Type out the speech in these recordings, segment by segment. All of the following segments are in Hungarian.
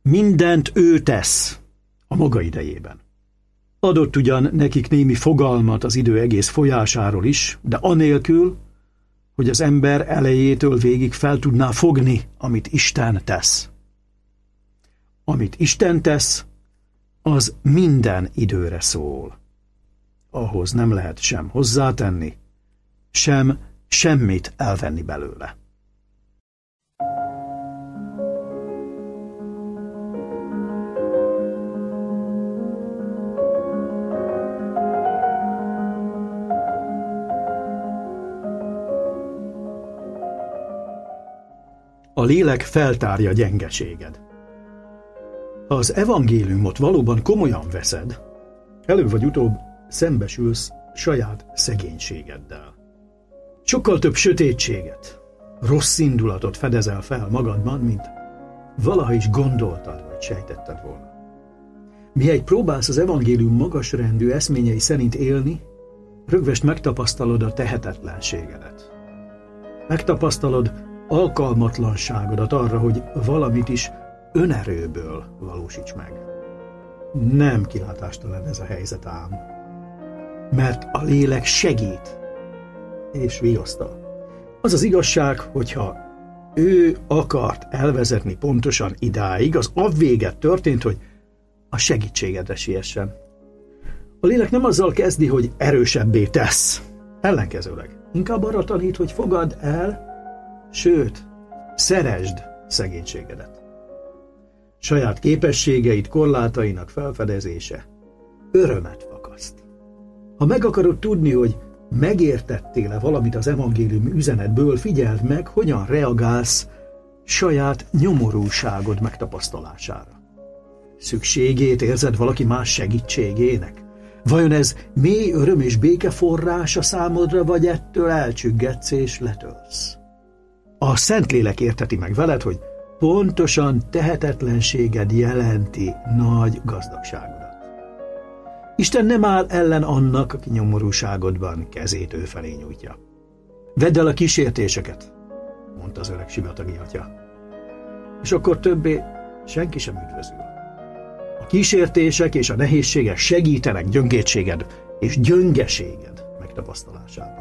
Mindent ő tesz a maga idejében. Adott ugyan nekik némi fogalmat az idő egész folyásáról is, de anélkül, hogy az ember elejétől végig fel tudná fogni, amit Isten tesz. Amit Isten tesz, az minden időre szól. Ahhoz nem lehet sem hozzátenni, sem semmit elvenni belőle. A lélek feltárja gyengeséged. Ha az evangéliumot valóban komolyan veszed, előbb vagy utóbb szembesülsz saját szegénységeddel. Sokkal több sötétséget, rossz indulatot fedezel fel magadban, mint valaha is gondoltad vagy sejtetted volna. Mihelyt próbálsz az evangélium magasrendű eszményei szerint élni, rögvest megtapasztalod a tehetetlenségedet. Megtapasztalod alkalmatlanságodat arra, hogy valamit is önerőből valósíts meg. Nem kilátástalan ez a helyzet ám, mert a lélek segít és vigasztal. Az az igazság, hogyha ő akart elvezetni pontosan idáig, az avvéget történt, hogy a segítségedre siessen. A lélek nem azzal kezdi, hogy erősebbé tesz, ellenkezőleg. Inkább arra tanít, hogy fogadd el, sőt, szeresd szegénységedet. Saját képességeid, korlátainak felfedezése örömet fakaszt. Ha meg akarod tudni, hogy megértettél-e valamit az evangélium üzenetből, figyeld meg, hogyan reagálsz saját nyomorúságod megtapasztalására. Szükségét érzed valaki más segítségének? Vajon ez mély öröm és béke forrása számodra, vagy ettől elcsüggetsz és letölsz? A Szentlélek érteti meg veled, hogy pontosan tehetetlenséged jelenti nagy gazdagságodat. Isten nem áll ellen annak, aki nyomorúságodban kezét ő felé nyújtja. Vedd el a kísértéseket, mondta az öreg sivatagi atya. És akkor többé senki sem üdvözül. A kísértések és a nehézségek segítenek gyöngétséged és gyöngeséged megtapasztalásában.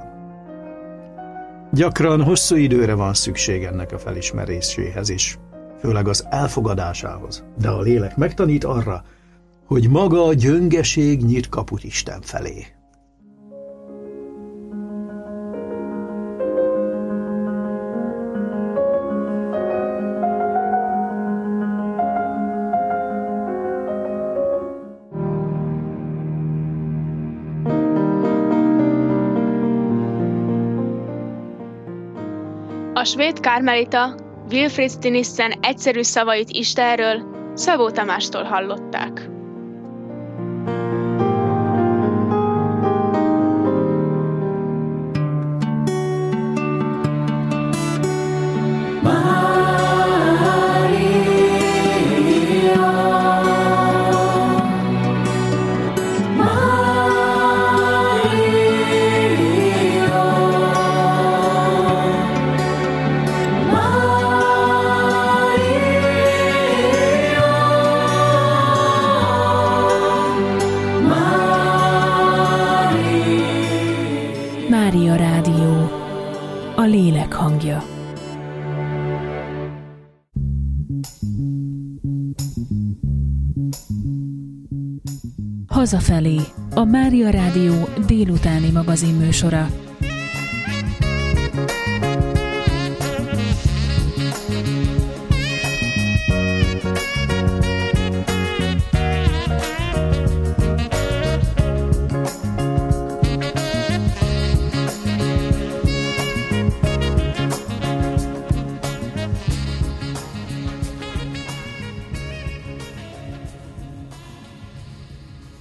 Gyakran hosszú időre van szükség ennek a felismeréséhez is, főleg az elfogadásához, de a lélek megtanít arra, hogy maga a gyöngeség nyit kaput Isten felé. A svéd kármelita Wilfrid Stinissen egyszerű szavait Istenről Szabó Tamástól hallották. Mária Rádió, a lélek hangja. Hazafelé, a Mária Rádió délutáni magazinműsora.